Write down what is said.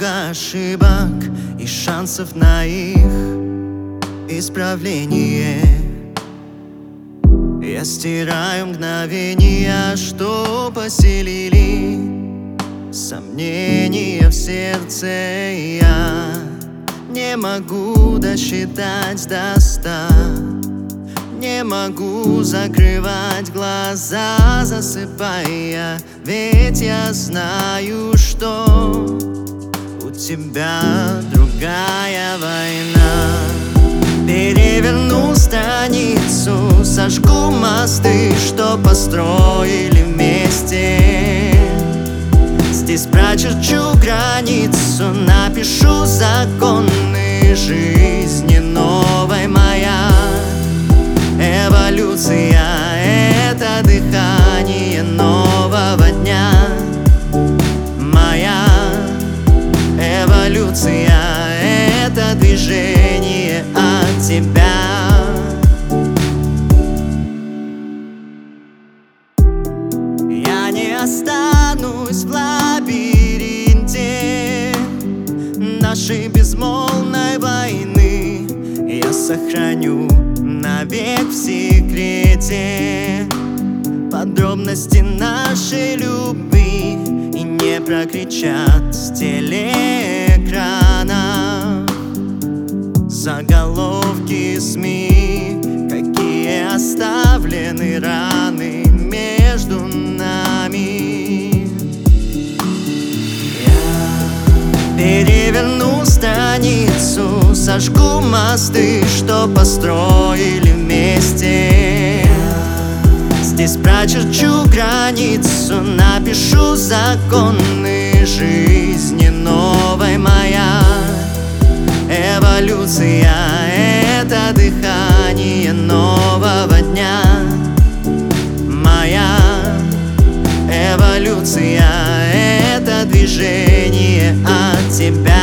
много ошибок и шансов на их исправление. Я стираю мгновения, что поселили сомнения в сердце. Я не могу досчитать до 100, не могу закрывать глаза, засыпая, ведь я знаю, что у тебя другая война. Переверну страницу, сожгу мосты, что построили вместе. Здесь прочерчу границу, напишу законы жизни новой. Моя эволюция — это дыхание нового дня. Моя эволюция — это движение от тебя. Я не останусь в лабиринте нашей безмолвной войны. Я сохраню навек в секрете подробности нашей любви, и не прокричат с телеэкрана заголовки СМИ, какие оставлены раны между нами. Я переверну страницу, сожгу мосты, что построили вместе. Здесь прочерчу границу, напишу законы жизни новой. Моя эволюция — это дыхание нового дня. Моя эволюция — это движение от тебя.